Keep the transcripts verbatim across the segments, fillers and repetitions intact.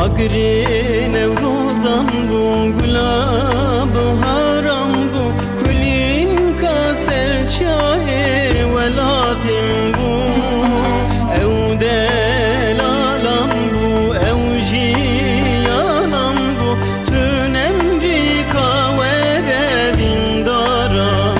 Agri Nevruzan bu gulab haram bu kulin kasel çahe velatim bu ev delalam bu ev jiyalam bu tün emri kavere bindaram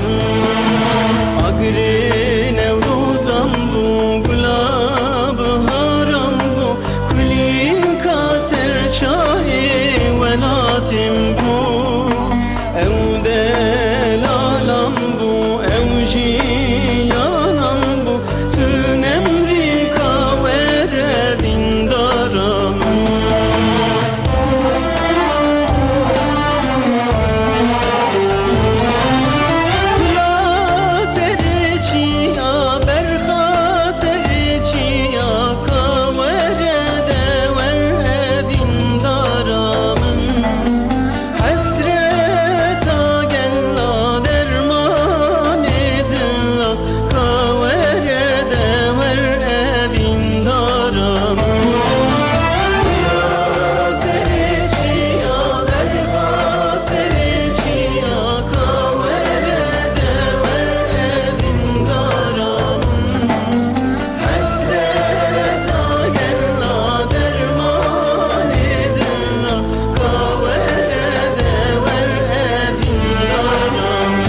Agri Nevruzan bu gulab haram bu kulin kasel çahe velatim bu ev delalam bu ev jiyalam bu tün emri kavere bindaram Kula seriçiya berha seriçiya kavere dever bindaramın Hasreta gella derman edilla kavere dever bindaramın Seriçiya berha seriçiya kavere dever bindaramın Hasreta gella derman edilla kavere dever bindaramın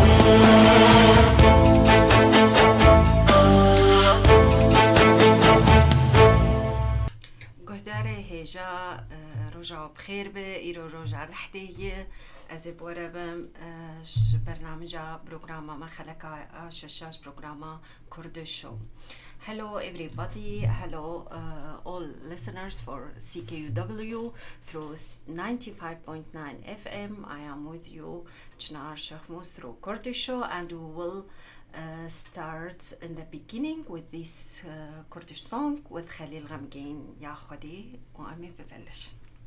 گهداره هجا رجا بخیر به ایرو رجا رحتیه از بوربم برنامج برنامه ما خلقا ششاش برنامه کردشو Hello everybody, hello uh, all listeners for C K U W through ninety-five point nine F M. I am with you, Chinar Shakhmous through Kurdish show, and we will uh, start in the beginning with this uh, Kurdish song with Khalil Ghamgin Ya Khodi وأمي ببلش.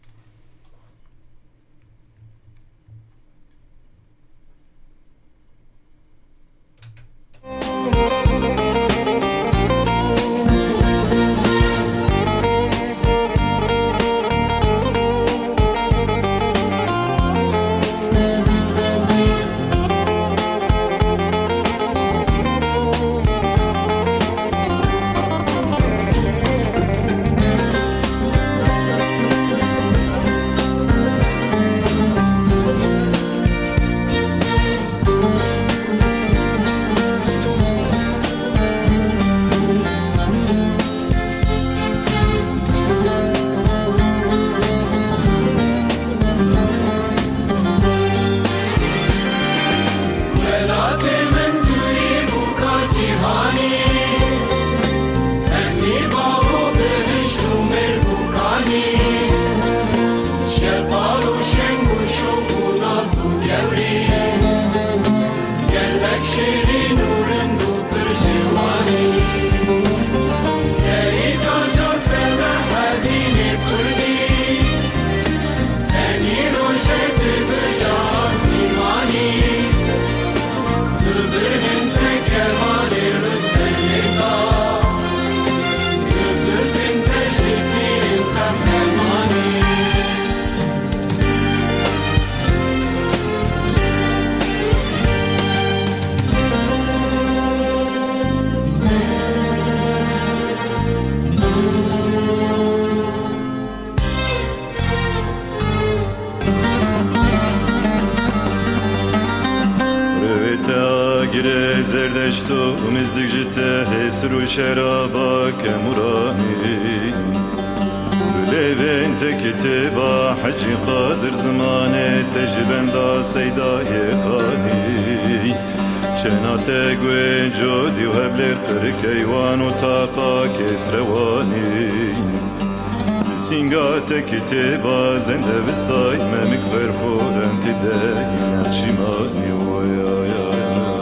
زردشتو مزدک جته هسر و شرابا کمرانی لبنت كتبا حجي قادر زمانه تجبندا سيداي قاني شناتك وجودي وهبلر قرك ايوان وطاقا كسرواني سينغاتك كتبا زنده بستاي ممك فرفور انت دايما شماني ويا يا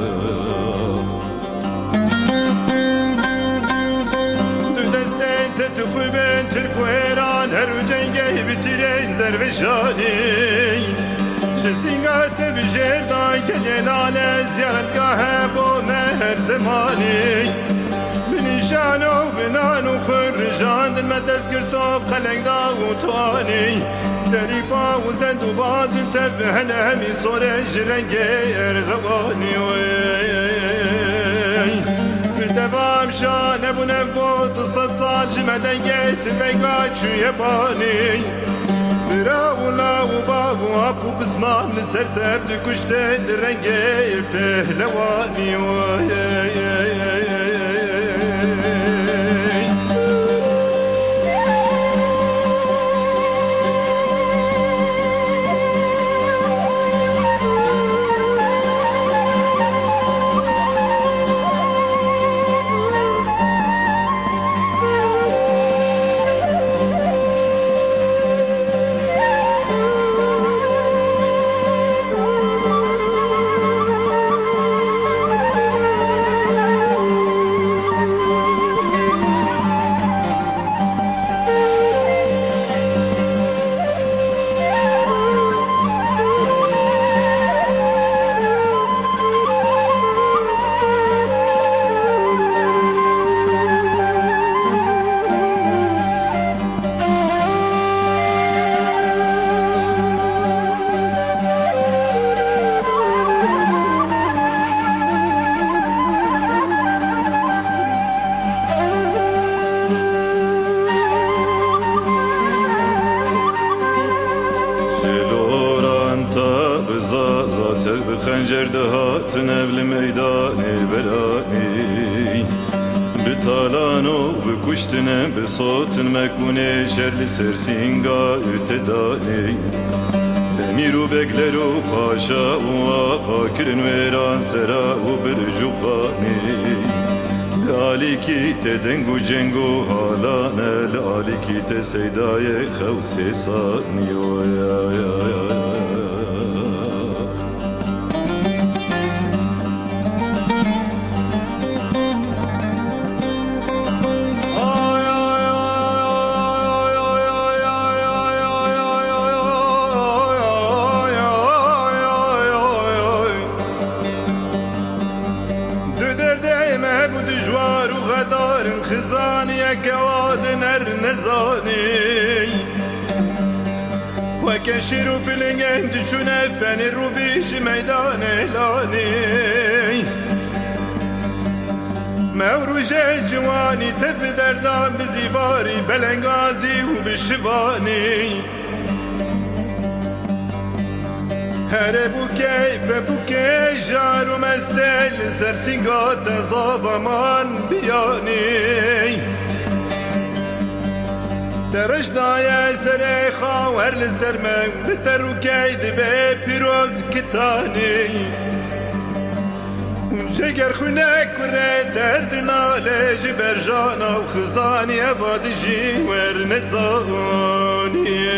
تخوي بين تركويران هرو جنگه بترين زرفشاني شسينغات بجردان كليلان زيارتگاه بو مهر زماني بني شان و بنان و خرجان دل مدس گرتاب خلق دا و توانی سری پا و زند و باز تبهن همی صور جرنگ ارغوانی بتفام شان ابو نفبوت و صد سال جمدن گیت بگا چوی بانی براولا و باب و ابو بزمان لسر تفد کشته درنگ پهلوانی خنجر دهات نبل میدان برانی بتالان و بکشتن بصوت مکونه شرل سرسینگا اتدانی بمیرو بگلرو پاشا و آقا کرن ویران سرا و برجوقانی لالی کی تدنگو جنگو حالانه لالی کی تسیدای خوصی سانیو یا یا یا وكشروا بلنجند شنف بني الروفيش ميدان اهلاني موروج الجواني تب دردان بزيفاري بلنغازي وبالشفاني هربو كيف بوكي جارو مستل سرسنگات زافمان بياني درش دای سر خاور لسر من بترو کید به پیروز کتانی جگر خونک وره درد ناله جبر جانا و خزانی افاد جی ور نزانی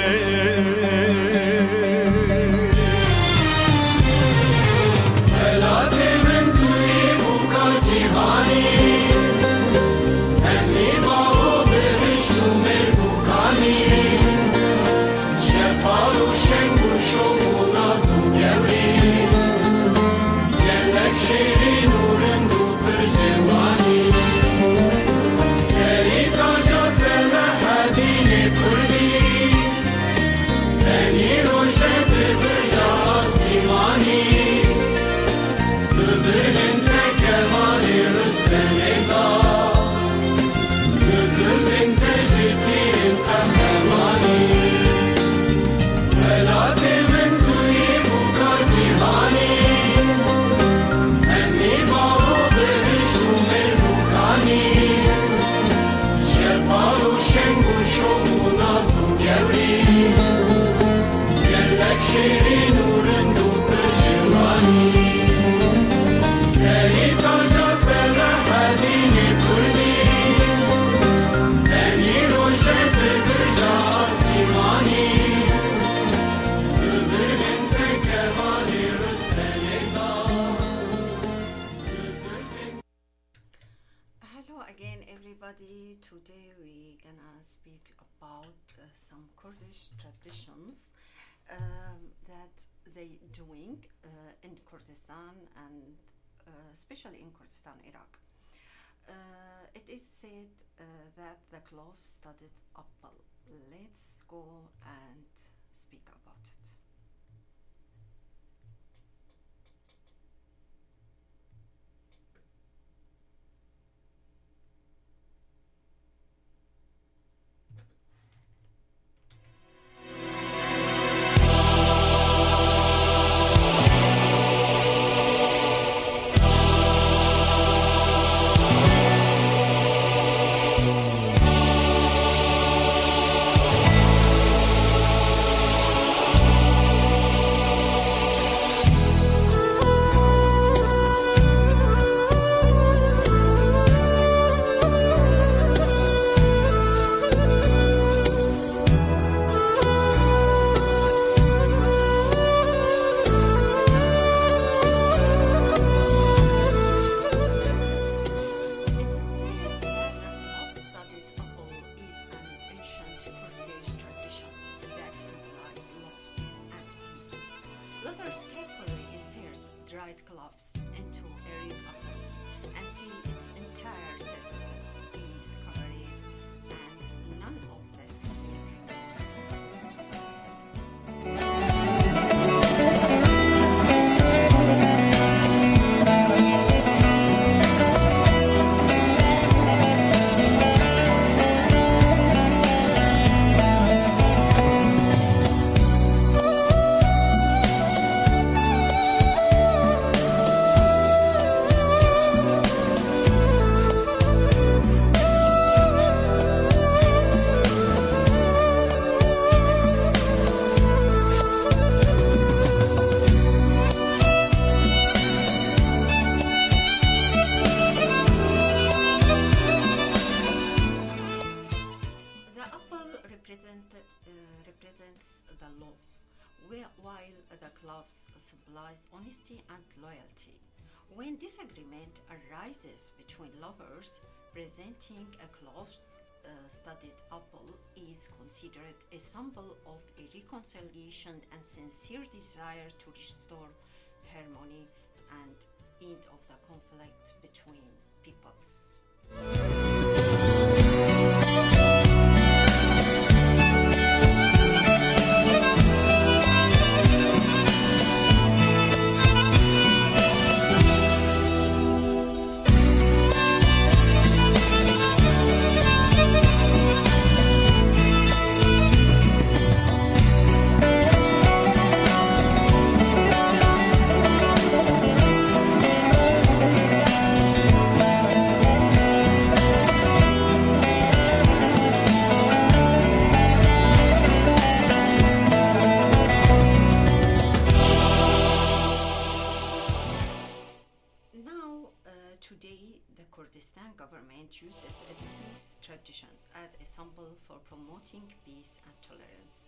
Today we're gonna speak about uh, some Kurdish traditions um, that they doing uh, in Kurdistan and uh, especially in Kurdistan, Iraq. Uh, it is said uh, that the clove studded apple. Let's go and speak about it. Honesty and loyalty. When disagreement arises between lovers, presenting a clove-studded uh, apple is considered a symbol of a reconciliation and sincere desire to restore harmony and end of the conflict between peoples. Kurdistan government uses these traditions as a symbol for promoting peace and tolerance.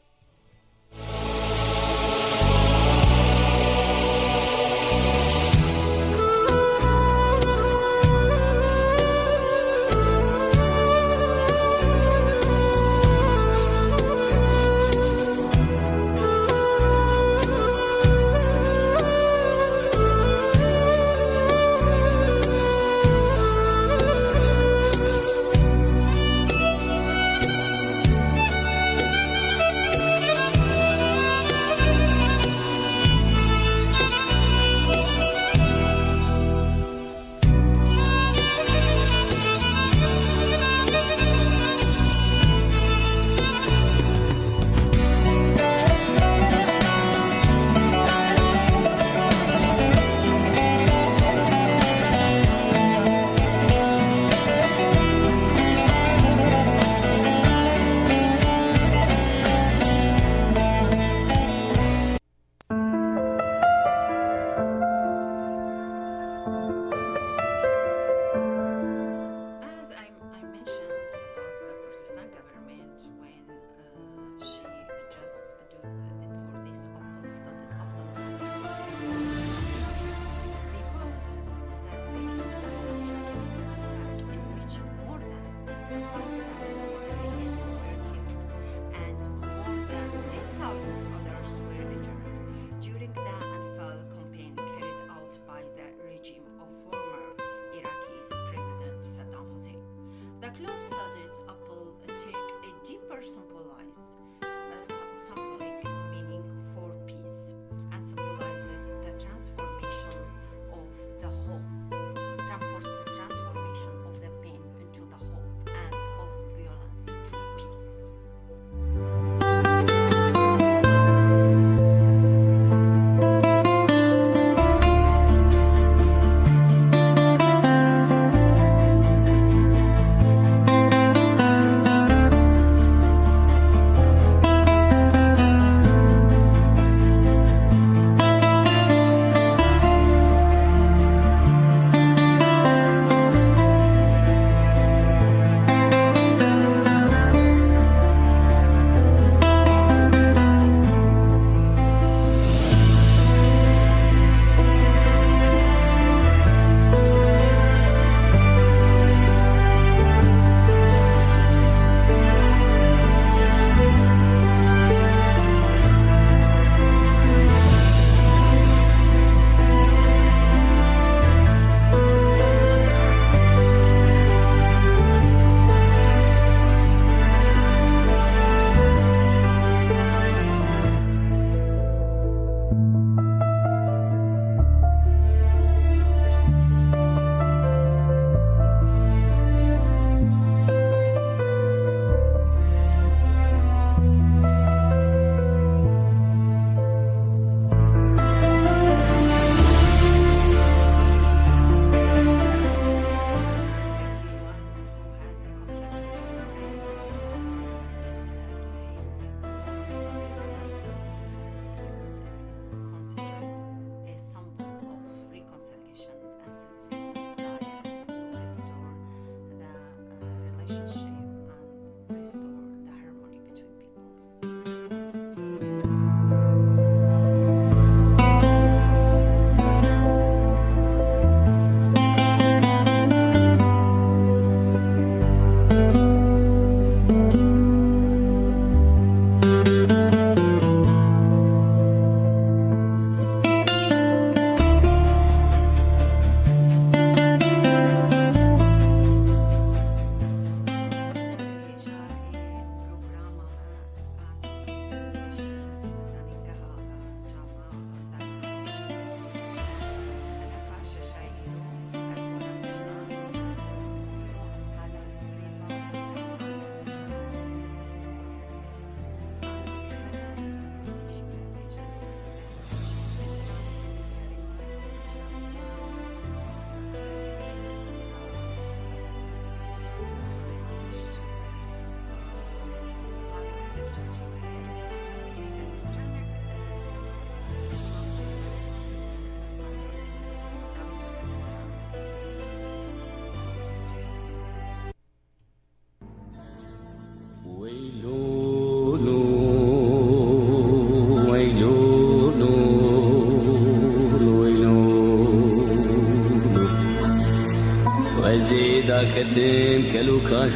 يتم كلوكاش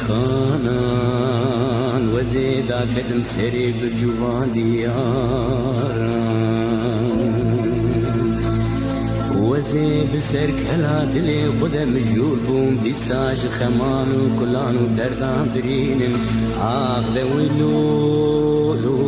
خانان وزيدا كدم سري بالجوان دياران وزي بسر كلا دلي خدا مجول بوم بيساج خمان وكلانو دردان برين آخذ ويلولو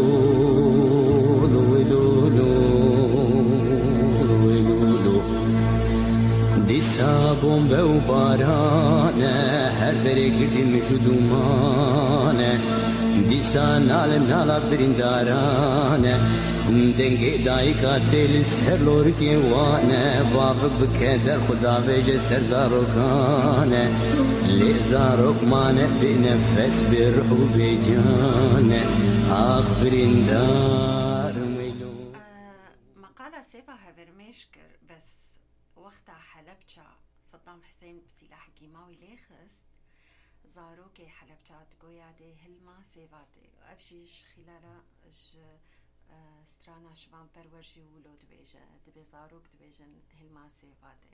ديسابون بوبارانه هر دره گردیم جدومانه دیسا نالم نالا برندارانه دنگی دایکا تیل سر لورکی وانه بابک بکه در خدا ویجه سر زاروکانه لی زاروک مانه بی نفس بی روح و بی جانه آخ برندار ویلو مقالة سيفا هفرميشكر بس وقتها حلبجة صدام حسين بسلاح قيماوي ليخست زاروكي حلبجة تقويا دي هلما سيفاتي وأبشيش خلالا سترانا شبان برورجي ولو دبيجة دبي زاروك دبيجن هلما سيفاتي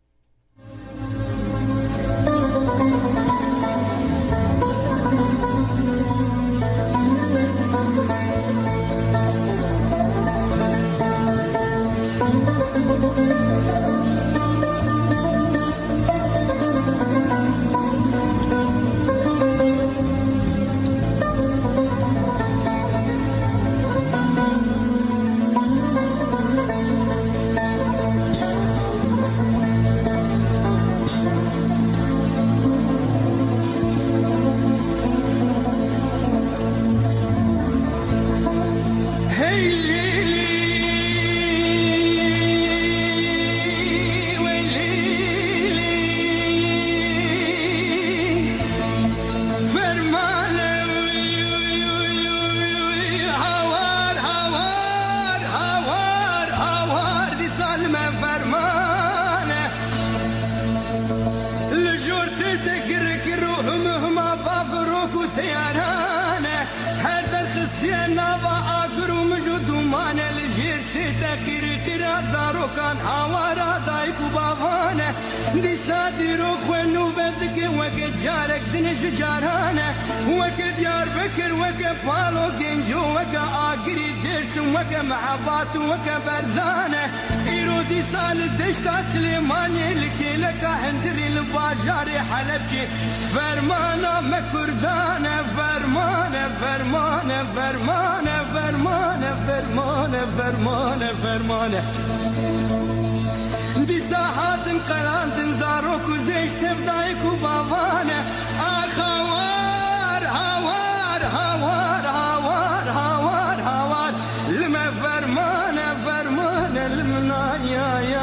كان حوارا دايك وباغانه دي ساتر وخوانو بدك وقت جارك دنش جارانه وقت ديار بكر وقت بالو جنجو وقت آقري درس وقت محبات وقت برزانه إيرو دي سال دشتا سليماني لكي لك هندري الباجاري حلبجي فرمانه مكردانه فرمانه فرمانه فرمانه فرمانه فرمانه فرمانه فرمانه دي ساحات قلانت زاروك وزيش تفدايك وبابانه اخوار هوار هوار هوار هوار هوار لما فرمانه فرمانه لمنا يا يا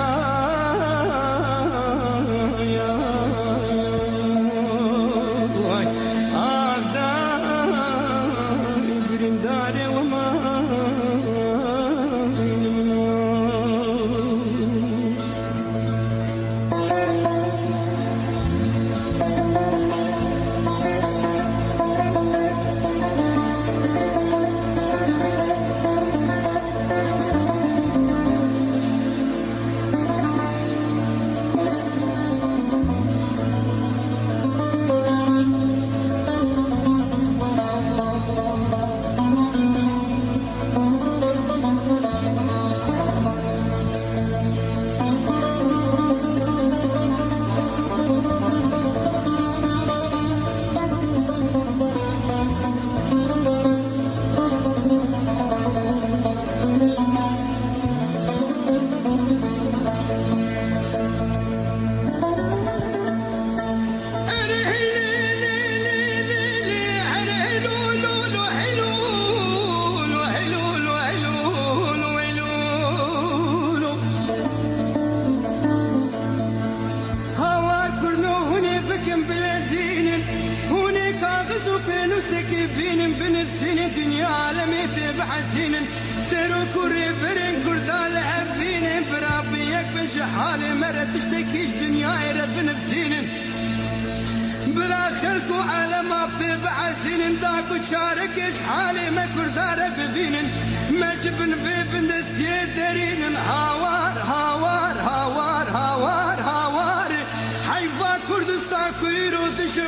حالي مرة تشتكيش دنياي رب نفسين بلا خلق وعلى ما ببعسين داك وتشاركش حالي ما كردار ببين ما جبن في بندستي درين هاوار هاوار هاوار هاوار هاوار حيفا كردستان كويرو دشر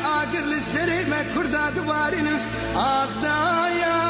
آقر للسري ما كردا دوارين أخدايا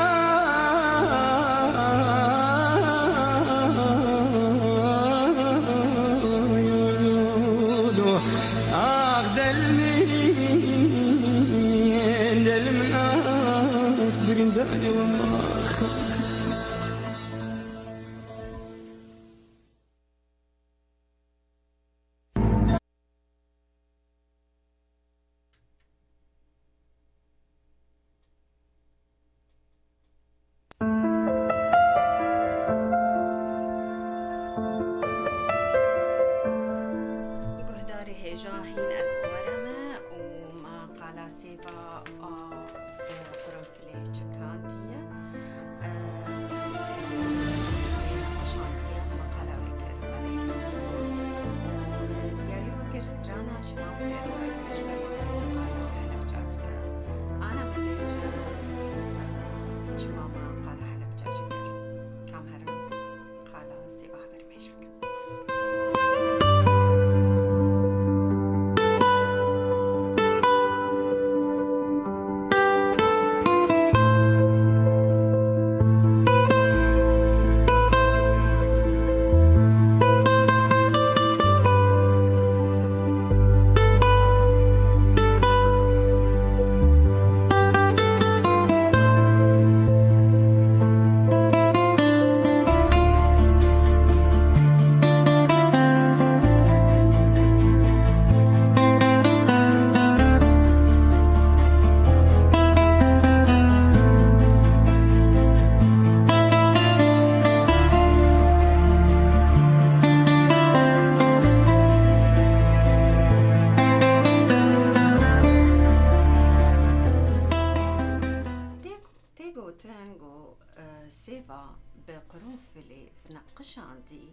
بقرنفلي نقشاندي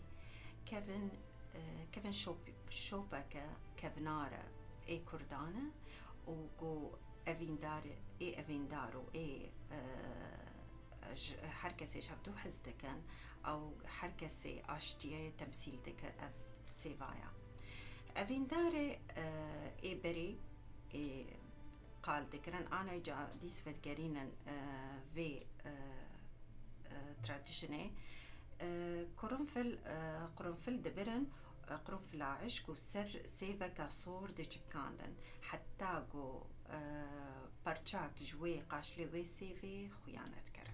كيفن كيفن شوب شوبكا كيفنارا اي كردانا وقو افيندار اي افيندارو اي هركسي شابدو حزدكن او هركسي اشتيه تمثيل دكن اف سيفايا افيندار اي بري اي قال ذكرن انا جا ديس فتقرينا في تراديشني قرنفل قرنفل دبرن قرنفل عشق وسر سيفا كاسور دي چكاندن حتى جو پرچاک جوی قاشلی وی سیفی خیانت کرد.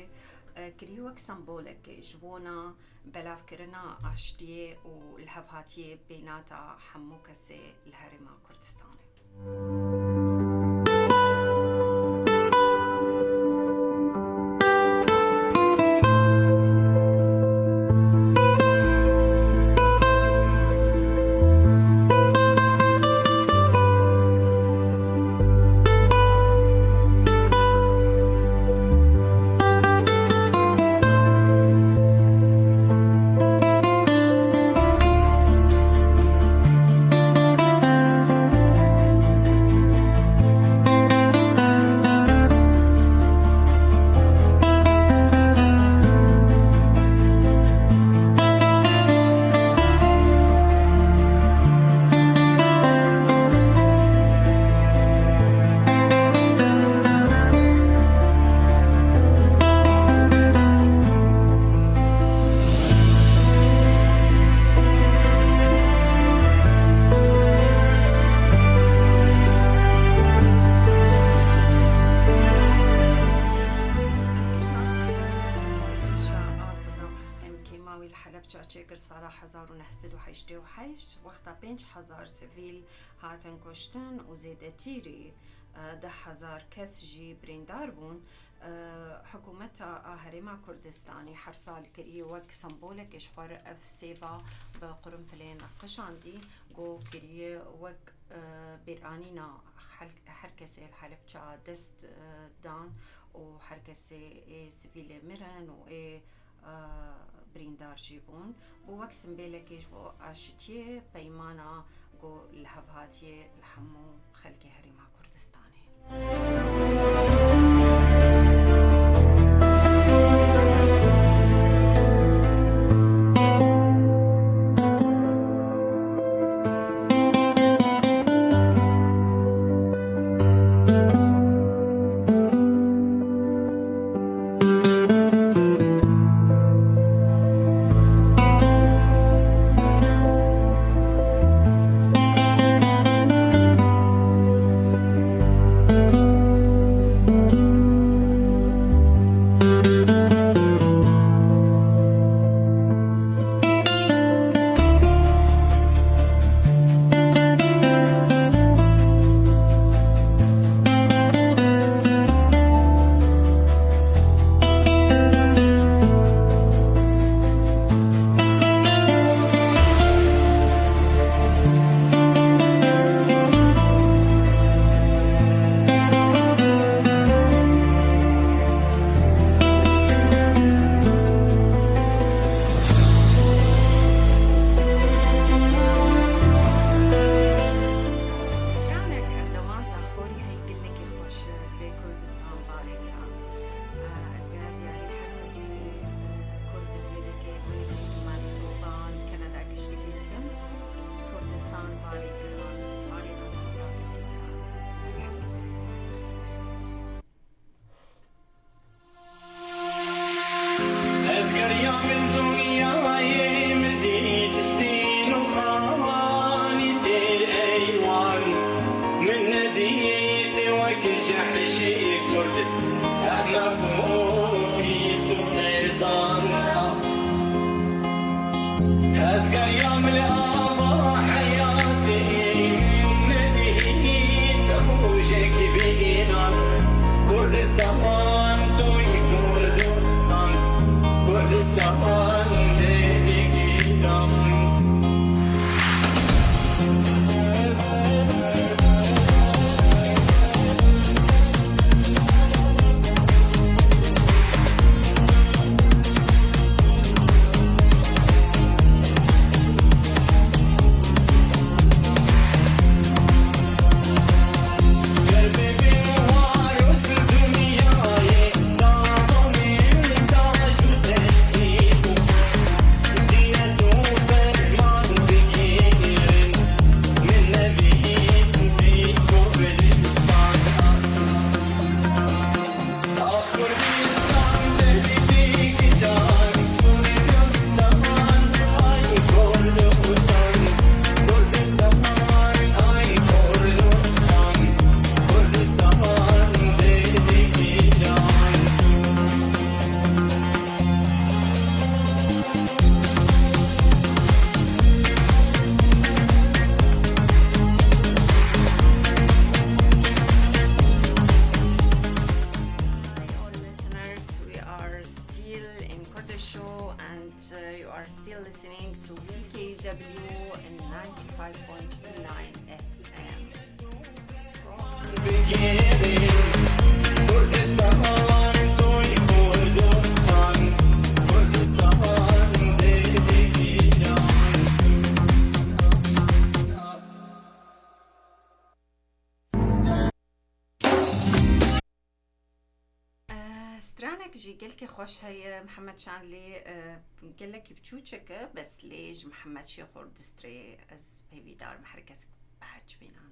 كريوك سمبولك جبونا بلاف كرنا عشتيه والهبهاتيه بيناتا حموكسي الهرمة كردستاني. هزار سیویل هاتن کشتن و زیادتیری ده هزار کس جی بریندار بون. حکومت هرمه کردستانی هر سال کری وک سمبولک اشخار اف سیوا به قرنفلین قشاندی گو کری وک بیرانینا هر کسی حلب چا دست دان و هر کسی سیویل مرن و بریندار جیبون بو وک سمبولکش و آشتیه پیمانا گو لحبهاتیه لحمو خلق هرمه کردستانی. C K W ninety-five point nine F M. Let's go. سترانك جي قلك خوش هي محمد شانلي قال لك بتشوتشك بس ليش محمد شيخور دستري از بيبي دار محركس بعد بينانا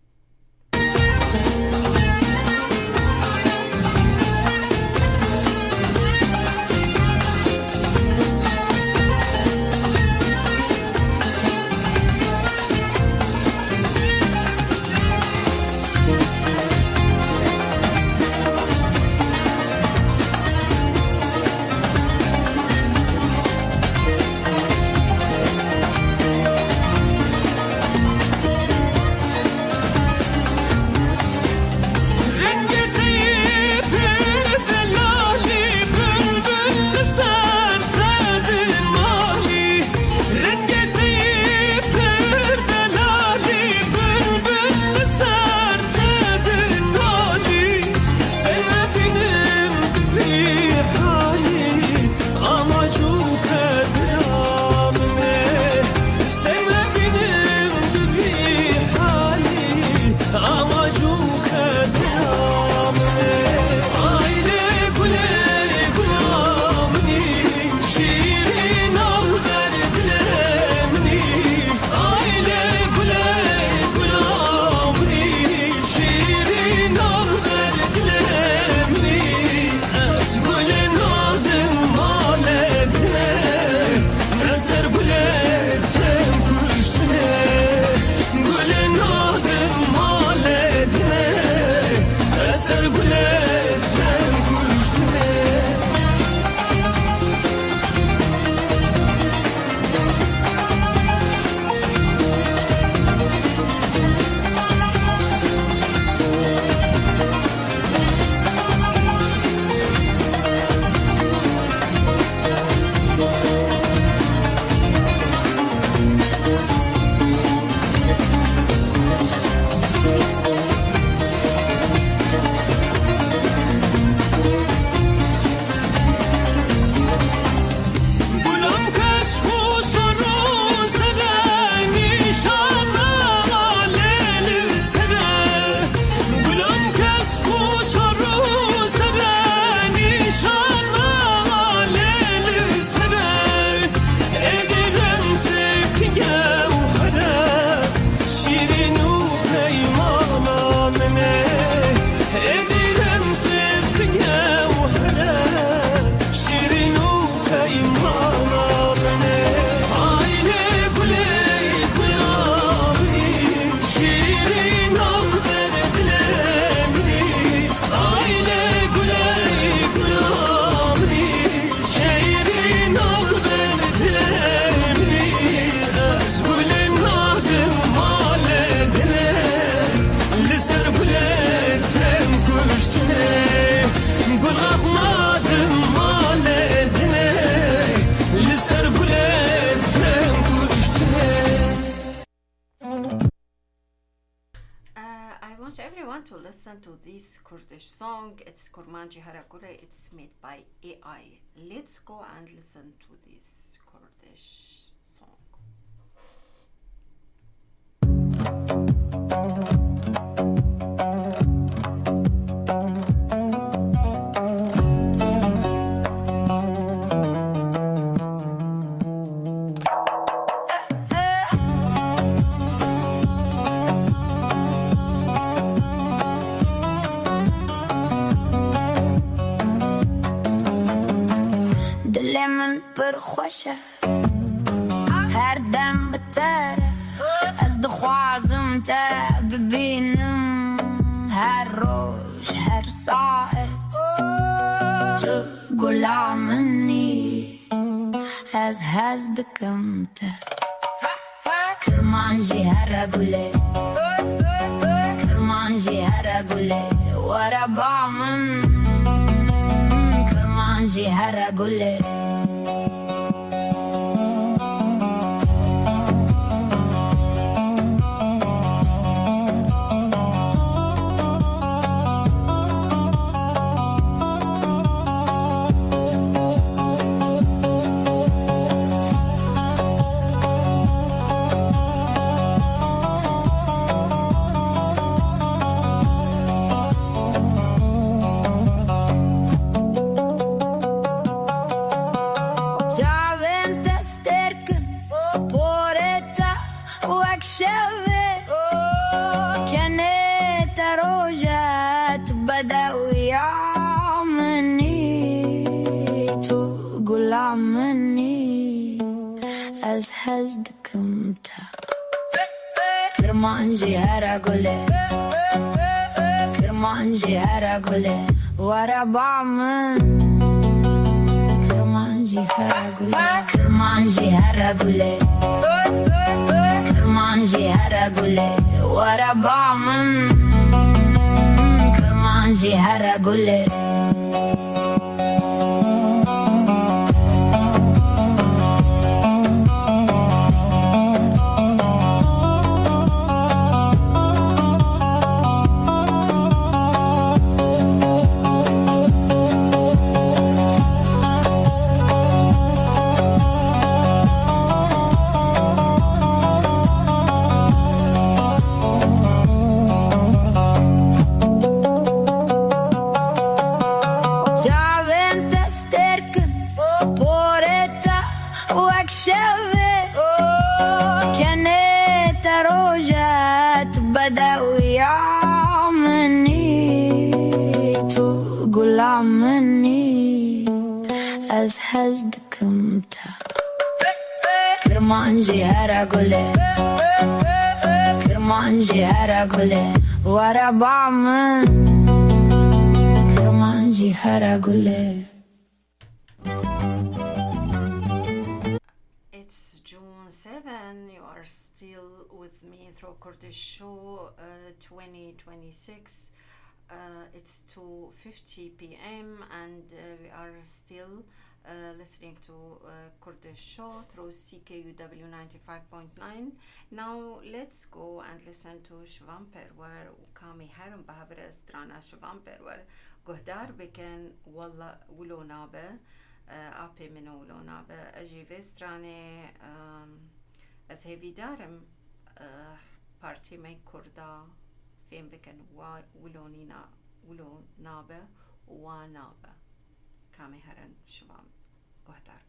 To listen to this Kurdish song. It's Kurmanji Harakure. It's made by A I. Let's go and listen to this Kurdish song. خوشه هر دم بتره از دخوازم تا ببینم هر روز هر ساعت تو غلامنی از هزدکم تا کرمانجی هر گله کرمانجی هر گله ورا بامن کرمانجی هر گله هزدكم تا كرمانجي هرقولي كرمانجي هرقولي ورا بعمل كرمانجي هرقولي كرمانجي هرقولي كرمانجي هرقولي ورا بعمل كرمانجي هرقولي از هزدكم تا كرمانجي هرقولي كرمانجي هرقولي ورا بعمل كرمانجي هرقولي. It's June seventh. You are still with me through Kurdish Show uh, twenty twenty-six. Uh, it's two fifty p.m. and uh, we are still uh, listening to uh, Kurdish Show through C K U W ninety-five point nine. Now let's go and listen to Shvan Perwer وكامي هرم بهبر استرانا شوان Perwer قهدار بكن والله ولو نابه آبي منو ولو نابه أجي في استراني از هيفي دارم بارتي مي كردا فين بكن ولونينا ولو نابه ونابه كامي هرن شوام قهدارك.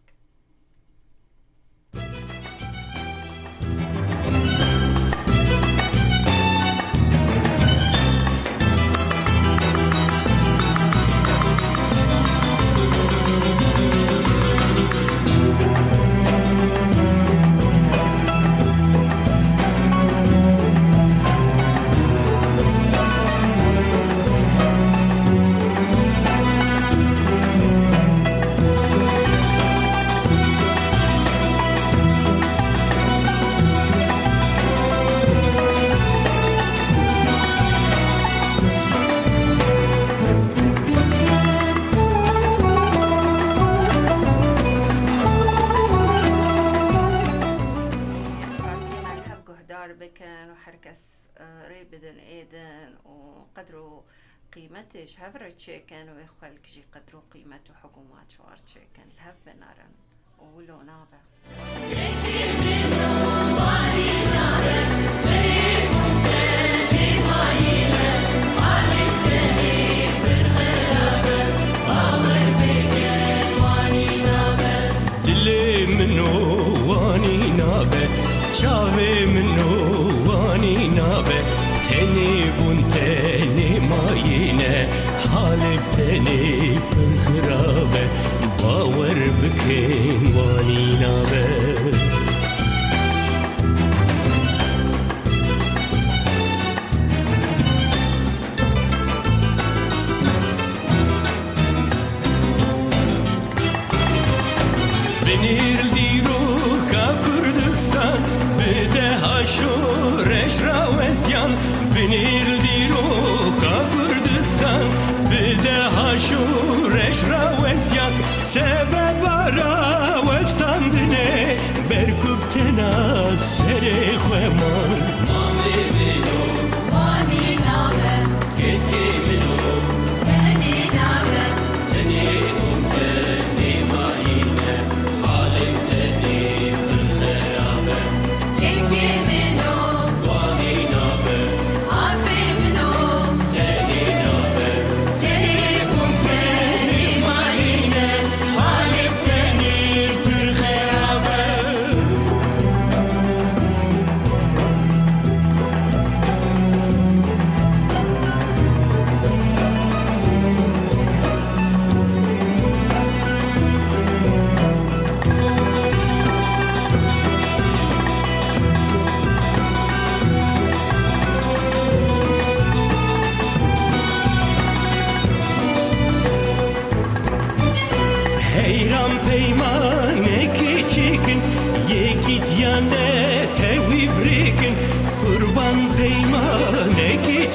ريبدن ايدن وقدروا قيمتش هفر تشيكن ويخلك جي قدروا قيمته حكومات شوار تشيكن الهب بنارن ولو نابه دلي منو واني نابه شاوي منو واني نابه تني بون تني ماينه حالك تني بالخرابه باور بكين واني نابه بنير ديرو كا كردستان بده هاشورش راوزيان بنير ديرو كا كردستان بده هاشورش راوزيان سبب راوزتان دنه بركوب تنا سر خومان مامي منو واني نابه كتي منو تني نابه تني ممتني ماينه حالك تني بالخرابه كتي منو واني نابه عبي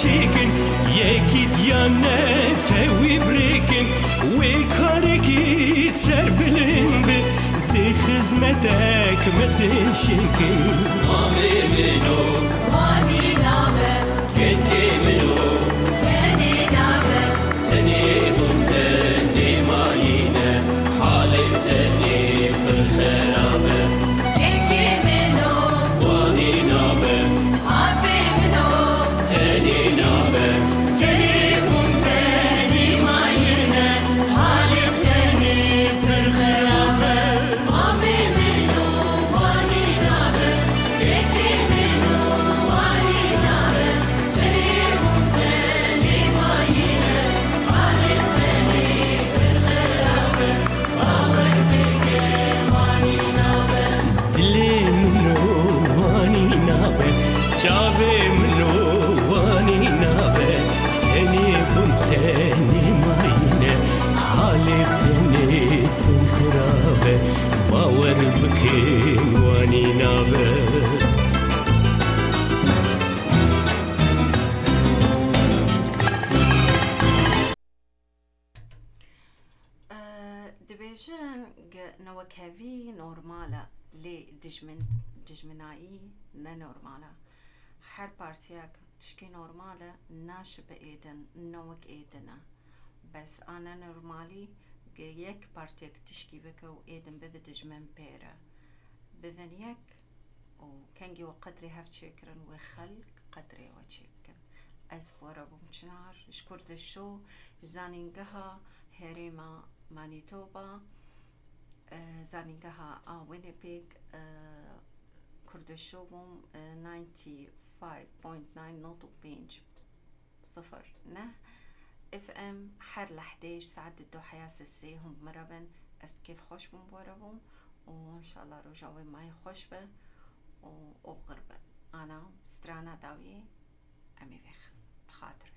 چیکن یکی دیانه توی بریکن وی کارکی سر بلند دی خزمتک مزن شکن آمی منو وانی نابه کنکی منو تنی نابه تنی بمتنی ماینه حالی تنی بالخرابه کنکی منو وانی نابه آفی منو تنی نابه تنی بمتنی ماینه حالی تنی بالخرابه آمی منو وانی نابه کنکی منو وانی نابه تنی بمتنی ماینه حالی تنی بالخرابه باور بگه وانی نابه دلی منو وانی نابه جاوه منو وانی نابه تنی بمتنی ماینه حالی تنی بالخرابه باور بگه وانی نابه دبیجن نوکهوی نورماله لی دجمن دجمنایی نه نورماله هر پارتیاک تشکی نورماله ناش به ایدن نوک ایدنه بس آنا نورمالی گه یک پارتیاک تشکی بکه و ایدن به دجمن پیره بفن یک و کنگی و قدری هفت چکرن و خلق قدری و چکن از بورا بمچنار شکرد شو زانینگها هریما مانیتوبا زانینگها وینیپیگ کردشو بوم ناینتی فایو پوینت ناین نوتو بینج صفر نه اف ام هر لحدهش ساعت دو حیاس السي هم مربن از كيف خوش بوم بورا بوم وان شاء الله رجعوا معي خوش به وقربا انا سترانا داوية امي بخ بخاطر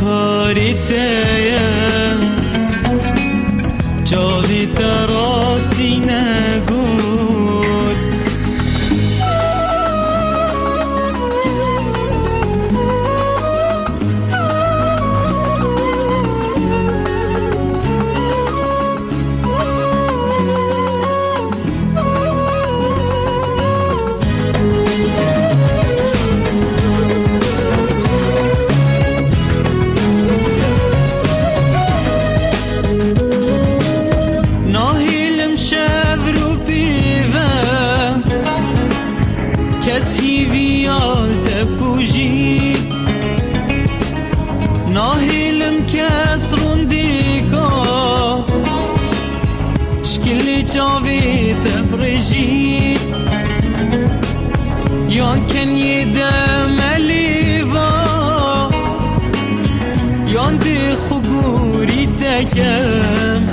کاریتیم جاوی دراستی نگود ناهیلم کس روندیگا شکلی جاوی تبرجی یان کنی دملیوا یان دی خگوری تکم